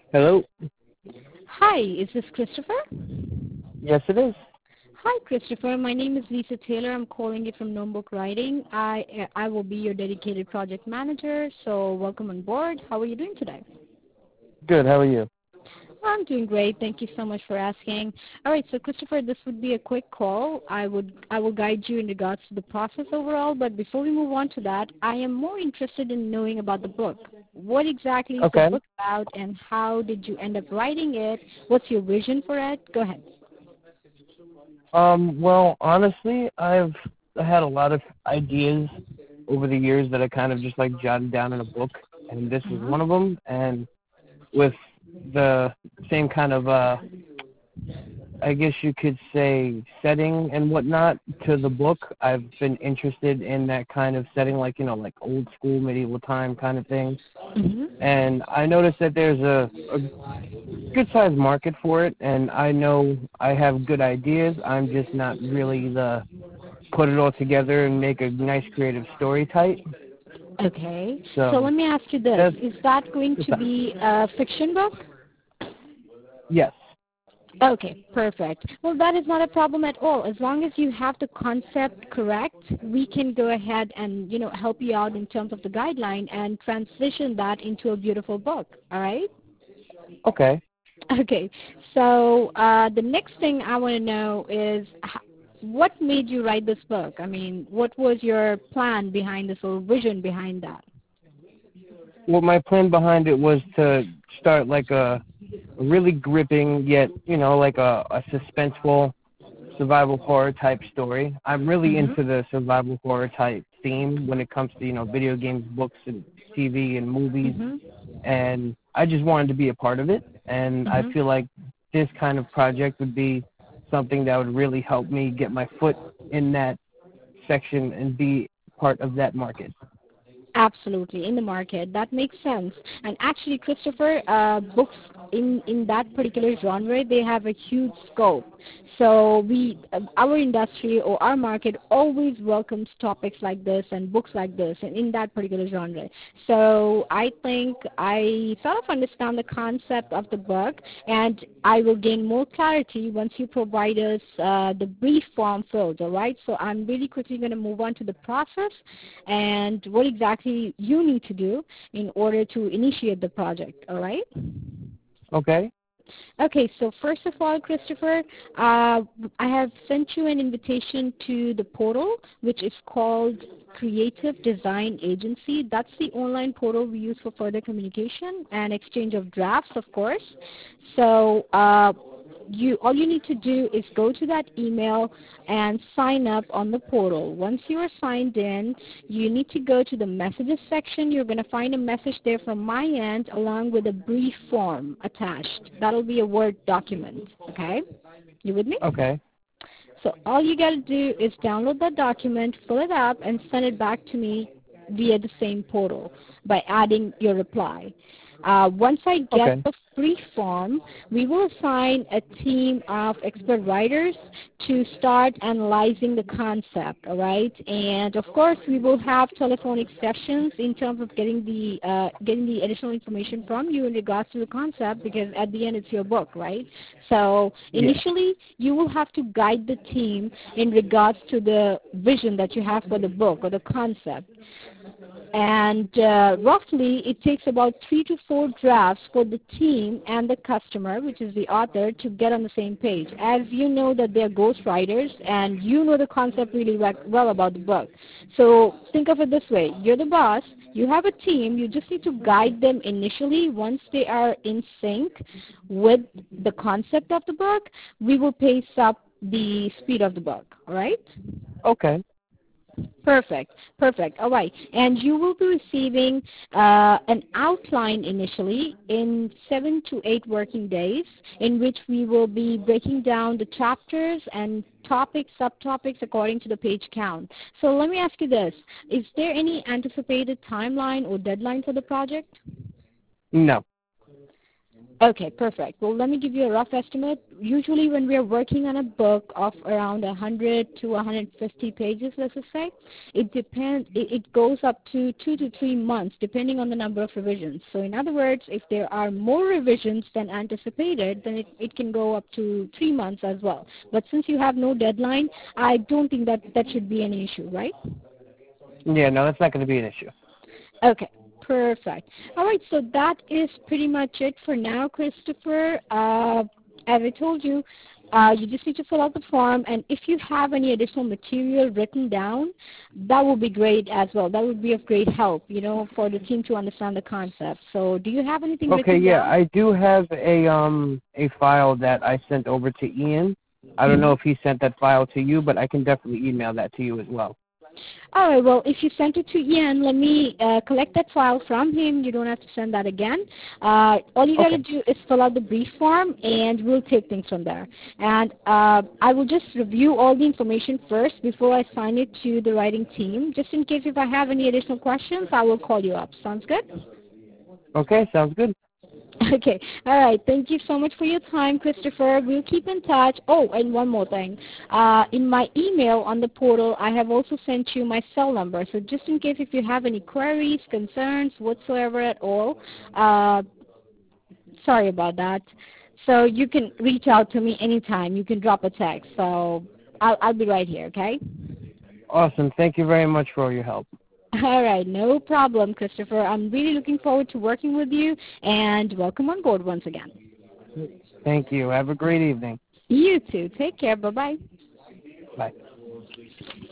Hello. Hi, is this Christopher? Yes, it is. Hi, Christopher. My name is Lisa Taylor. I'm calling you from Notebook Writing. I will be your dedicated project manager, so welcome on board. How are you doing today? Good. How are you? I'm doing great. Thank you so much for asking. All right, so Christopher, this would be a quick call. I will guide you in regards to the process overall, but before we move on to that, I am more interested in knowing about the book. What exactly is the Okay. book about, and how did you end up writing it? What's your vision for it? Go ahead. Well, honestly, I've had a lot of ideas over the years that I kind of just like jotted down in a book, and this was Uh-huh. one of them. And with the same kind of I guess you could say setting and whatnot to the book, I've been interested in that kind of setting, like like old school medieval time kind of thing. Mm-hmm. And I noticed that there's a good sized market for it, and I know I have good ideas. I'm just not really the put it all together and make a nice creative story type. Okay. So So let me ask you this. that's Is that going to be a fiction book? yes. Okay, perfect. Well, that is not a problem at all. As long as you have the concept correct, we can go ahead and, help you out in terms of the guideline and transition that into a beautiful book. All right? Okay. Okay. So the next thing I want to know is what made you write this book? I mean, what was your plan behind this or vision behind that? Well, my plan behind it was to start like a really gripping yet like a suspenseful survival horror type story. I'm really Mm-hmm. into the survival horror type theme when it comes to video games, books, and TV and movies, Mm-hmm. and I just wanted to be a part of it. And I Mm-hmm. feel like this kind of project would be something that would really help me get my foot in that section and be part of that market. Absolutely, in the market. That makes sense. And actually, Christopher, books in that particular genre, they have a huge scope. So our industry or our market always welcomes topics like this and books like this and in that particular genre. So I think I sort of understand the concept of the book, and I will gain more clarity once you provide us the brief form filled, all right? So I'm really quickly going to move on to the process and what exactly you need to do in order to initiate the project, all right? Okay. Okay, so first of all, Christopher, I have sent you an invitation to the portal, which is called Creative Design Agency. That's the online portal we use for further communication and exchange of drafts, of course. So all you need to do is go to that email and sign up on the portal. Once you are signed in, you need to go to the messages section. You're going to find a message there from my end along with a brief form attached. That'll be a Word document, okay? You with me? Okay. So all you got to do is download that document, fill it up, and send it back to me via the same portal by adding your reply. Once I get Okay. the free form, we will assign a team of expert writers to start analyzing the concept, all right? And of course, we will have telephonic sessions in terms of getting the additional information from you in regards to the concept, because at the end it's your book, right? So Yeah. initially, you will have to guide the team in regards to the vision that you have for the book or the concept. And roughly, it takes about 3 to 4 drafts for the team and the customer, which is the author, to get on the same page. As you know that they're ghostwriters, and you know the concept really well about the book. So think of it this way. You're the boss. You have a team. You just need to guide them initially. Once they are in sync with the concept of the book, we will pace up the speed of the book. All right? Okay. Perfect. Perfect. All right. And you will be receiving an outline initially in 7 to 8 working days, in which we will be breaking down the chapters and topics, subtopics according to the page count. So let me ask you this. Is there any anticipated timeline or deadline for the project? No. Okay, perfect. Well, let me give you a rough estimate. Usually when we are working on a book of around 100 to 150 pages, let's just say, it depends, it goes up to 2 to 3 months depending on the number of revisions. So in other words, if there are more revisions than anticipated, then it can go up to 3 months as well. But since you have no deadline, I don't think that should be an issue, right? Yeah, no, that's not going to be an issue. Okay, perfect. All right, so that is pretty much it for now, Christopher. As I told you, you just need to fill out the form, and if you have any additional material written down, that would be great as well. That would be of great help, for the team to understand the concept. So do you have anything Okay, written yeah, down? I do have a file that I sent over to Ian. I don't know if he sent that file to you, but I can definitely email that to you as well. All right, well, if you sent it to Ian, let me collect that file from him. You don't have to send that again. All you got to Okay. do is fill out the brief form, and we'll take things from there. And I will just review all the information first before I sign it to the writing team. Just in case if I have any additional questions, I will call you up. Sounds good? Okay, sounds good. Okay. All right. Thank you so much for your time, Christopher. We'll keep in touch. Oh, and one more thing. In my email on the portal, I have also sent you my cell number. So just in case if you have any queries, concerns, whatsoever at all, sorry about that. So you can reach out to me anytime. You can drop a text. So I'll be right here, okay? Awesome. Thank you very much for all your help. All right. No problem, Christopher. I'm really looking forward to working with you, and welcome on board once again. Thank you. Have a great evening. You too. Take care. Bye-bye. Bye.